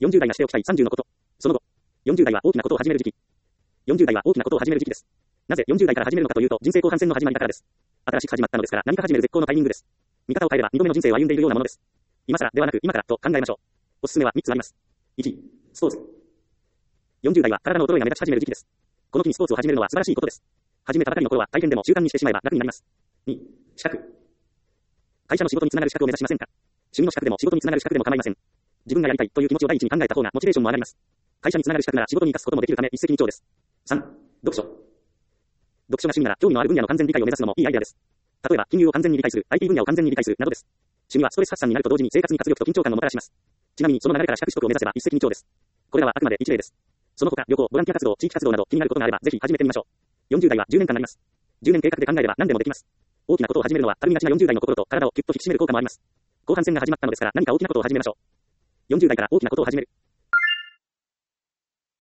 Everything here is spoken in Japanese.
40代がしておきたい30のこと。その後。40代は大きなことを始める時期。40代は大きなことを始める時期です。なぜ40代から始めるのかというと、人生後半戦の始まりだからです。新しく始まったのですから、何か始める絶好のタイミングです。見方を変えれば2度目の人生を歩んでいるようなものです。今更ではなく今からと考えましょう。おすすめは3つあります。1、スポーツ。40代は体の衰えが目立ち始める時期です。この機にスポーツを始めるのは素晴らしいことです。始めたばかりの頃は大変でも習慣にしてしまえば楽になります。2、資格。会社の仕事につながる資格を目指しませんか？趣味の資格でも仕事につながる資格でも構いません。自分がやりたいという気持ちを第一に考えた方がモチベーションも上がります。会社につながる資格なら仕事に生かすこともできるため一石二鳥です。3、読書。読書が趣味なら興味のある分野の完全理解を目指すのもいいアイデアです。例えば金融を完全に理解する、IT 分野を完全に理解するなどです。趣味はストレス発散になると同時に生活に活力と緊張感をもたらします。ちなみにその流れから資格取得を目指せば一石二鳥です。これらはあくまで一例です。その他旅行、ボランティア活動、地域活動など気になることがあればぜひ始めてみましょう。40代は10年間なります。10年計画で考えれば何でもできます。大きなことを始めるのはたるみがちな40代の心と体をキュッと引き締める効果もあります。後半戦が始まったのですから何か大きなことを始めましょう。40代から大きなことを始める。